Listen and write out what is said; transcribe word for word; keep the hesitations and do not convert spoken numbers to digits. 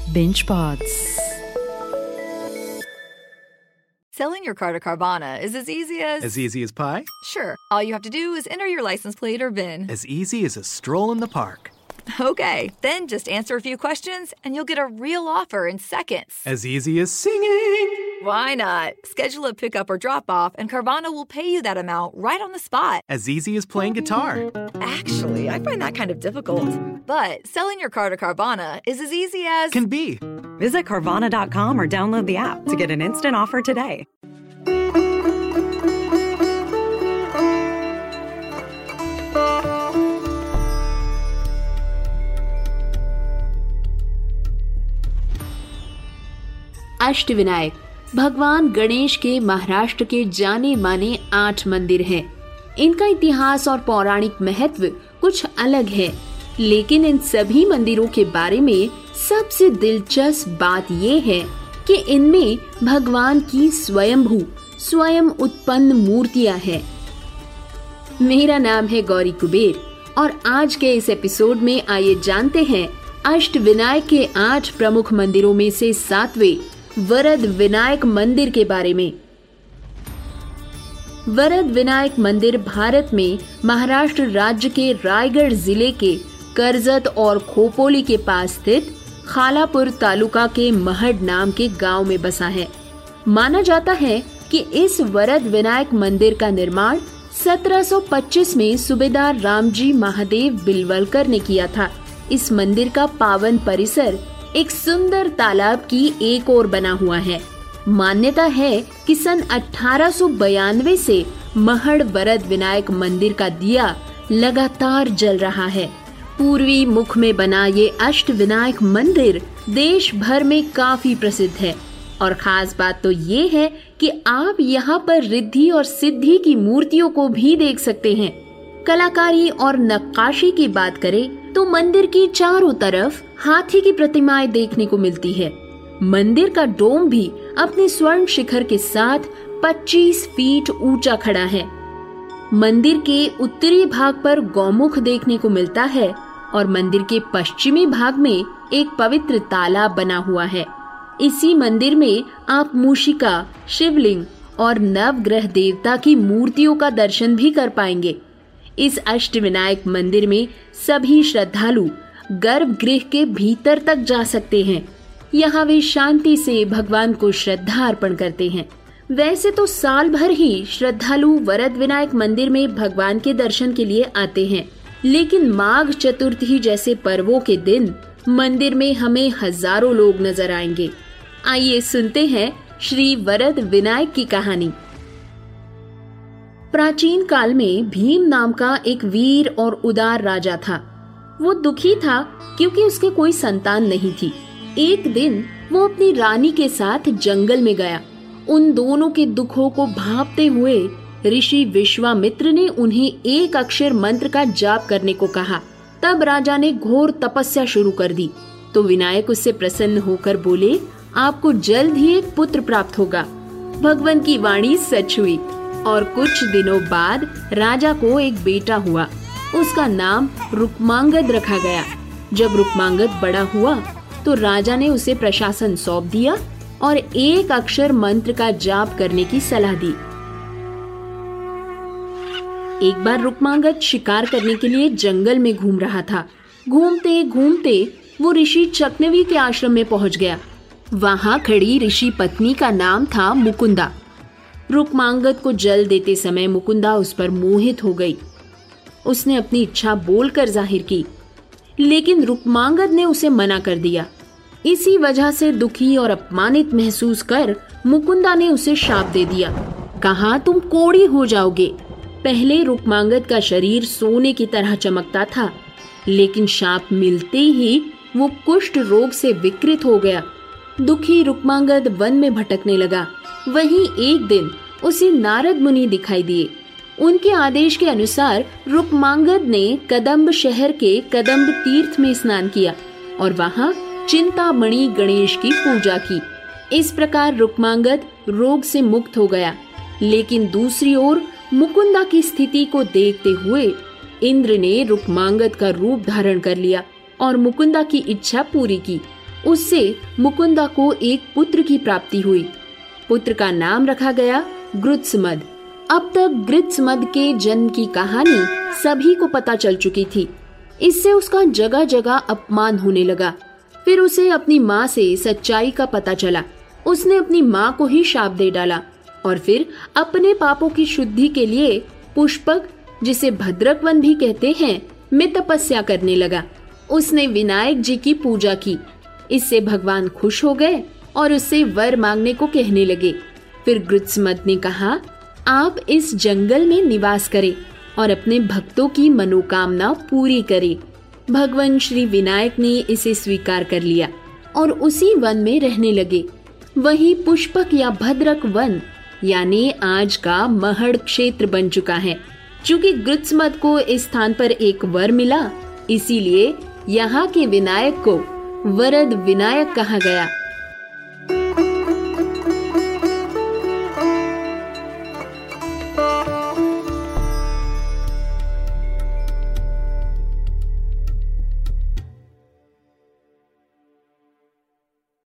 Binge Pods. Selling your car to Carvana is as easy as... As easy as pie? Sure. All you have to do is enter your license plate or V I N. As easy as a stroll in the park. Okay, then just answer a few questions and you'll get a real offer in seconds. As easy as singing. Why not? Schedule a pickup or drop-off and Carvana will pay you that amount right on the spot. As easy as playing guitar. Actually, I find that kind of difficult. But selling your car to Carvana is as easy as... Can be. Visit Carvana dot com or download the app to get an instant offer today. Ashtavinayak भगवान गणेश के महाराष्ट्र के जाने माने आठ मंदिर हैं। इनका इतिहास और पौराणिक महत्व कुछ अलग है, लेकिन इन सभी मंदिरों के बारे में सबसे दिलचस्प बात ये है कि इनमें भगवान की स्वयंभू स्वयं उत्पन्न मूर्तियां हैं। मेरा नाम है गौरी कुबेर और आज के इस एपिसोड में आइए जानते हैं अष्टविनायक के आठ प्रमुख मंदिरों में से सातवें वरद विनायक मंदिर के बारे में। वरद विनायक मंदिर भारत में महाराष्ट्र राज्य के रायगढ़ जिले के कर्जत और खोपोली के पास स्थित खालापुर तालुका के महड नाम के गांव में बसा है। माना जाता है कि इस वरद विनायक मंदिर का निर्माण सत्रह सौ पच्चीस में सूबेदार रामजी महादेव बिलवलकर ने किया था। इस मंदिर का पावन परिसर एक सुंदर तालाब की एक ओर बना हुआ है। मान्यता है कि सन अठारह सौ बयानवे से महड वरद विनायक मंदिर का दिया लगातार जल रहा है। पूर्वी मुख में बना ये अष्ट विनायक मंदिर देश भर में काफी प्रसिद्ध है और खास बात तो ये है कि आप यहाँ पर रिद्धि और सिद्धि की मूर्तियों को भी देख सकते हैं। कलाकारी और नक्काशी की बात करें तो मंदिर की चारों तरफ हाथी की प्रतिमाएं देखने को मिलती है। मंदिर का डोम भी अपने स्वर्ण शिखर के साथ पच्चीस फीट ऊंचा खड़ा है। मंदिर के उत्तरी भाग पर गौमुख देखने को मिलता है और मंदिर के पश्चिमी भाग में एक पवित्र तालाब बना हुआ है। इसी मंदिर में आप मूषिका, शिवलिंग और नवग्रह देवता की मूर्तियों का दर्शन भी कर पाएंगे। इस अष्टविनायक मंदिर में सभी श्रद्धालु गर्भगृह के भीतर तक जा सकते हैं। यहाँ वे शांति से भगवान को श्रद्धा अर्पण करते हैं। वैसे तो साल भर ही श्रद्धालु वरद विनायक मंदिर में भगवान के दर्शन के लिए आते हैं, लेकिन माघ चतुर्थी जैसे पर्वों के दिन मंदिर में हमें हजारों लोग नजर आएंगे। आइए सुनते हैं श्री वरद विनायक की कहानी। प्राचीन काल में भीम नाम का एक वीर और उदार राजा था। वो दुखी था क्योंकि उसके कोई संतान नहीं थी। एक दिन वो अपनी रानी के साथ जंगल में गया। उन दोनों के दुखों को भांपते हुए ऋषि विश्वामित्र ने उन्हें एक अक्षर मंत्र का जाप करने को कहा। तब राजा ने घोर तपस्या शुरू कर दी तो विनायक उससे प्रसन्न होकर बोले, आपको जल्द ही एक पुत्र प्राप्त होगा। भगवान की वाणी सच हुई और कुछ दिनों बाद राजा को एक बेटा हुआ। उसका नाम रुक्मांगद रखा गया। जब रुक्मांगद बड़ा हुआ तो राजा ने उसे प्रशासन सौंप दिया और एक अक्षर मंत्र का जाप करने की सलाह दी। एक बार रुक्मांगद शिकार करने के लिए जंगल में घूम रहा था। घूमते घूमते वो ऋषि चकनवी के आश्रम में पहुंच गया। वहां खड़ी ऋषि पत्नी का नाम था मुकुंदा। रुक्मांगद को जल देते समय मुकुंदा उस पर मोहित हो गई। उसने अपनी इच्छा बोलकर जाहिर की, लेकिन रुक्मांगद ने उसे मना कर दिया। इसी वजह से दुखी और अपमानित महसूस कर मुकुंदा ने उसे शाप दे दिया। कहा, तुम कोढ़ी हो जाओगे। पहले रुक्मांगद का शरीर सोने की तरह चमकता था, लेकिन शाप मिलते ही वो कुष्ठ रोग से विकृत हो गया। दुखी रुक्मांगद वन में भटकने लगा। वहीं एक दिन उसे नारद मुनि दिखाई दिए। उनके आदेश के अनुसार रुक्मांगद ने कदम्ब शहर के कदम्ब तीर्थ में स्नान किया और वहां चिंतामणि गणेश की पूजा की। इस प्रकार रुक्मांगद रोग से मुक्त हो गया। लेकिन दूसरी ओर मुकुंदा की स्थिति को देखते हुए इंद्र ने रुक्मांगद का रूप धारण कर लिया और मुकुंदा की इच्छा पूरी की। उससे मुकुंदा को एक पुत्र की प्राप्ति हुई। पुत्र का नाम रखा गया गृत्समद। अब तक गृत्समद के जन्म की कहानी सभी को पता चल चुकी थी। इससे उसका जगह जगह अपमान होने लगा। फिर उसे अपनी माँ से सच्चाई का पता चला। उसने अपनी माँ को ही शाप दे डाला और फिर अपने पापों की शुद्धि के लिए पुष्पक, जिसे भद्रक वन भी कहते हैं, में तपस्या करने लगा। उसने विनायक जी की पूजा की। इससे भगवान खुश हो गए और उससे वर मांगने को कहने लगे। फिर गृत्समद ने कहा, आप इस जंगल में निवास करें और अपने भक्तों की मनोकामना पूरी करें। भगवान श्री विनायक ने इसे स्वीकार कर लिया और उसी वन में रहने लगे। वही पुष्पक या भद्रक वन यानी आज का महड़ क्षेत्र बन चुका है। चूंकि गृत्समद को इस स्थान पर एक वर मिला, इसीलिए यहाँ के विनायक को वरद विनायक कहा गया।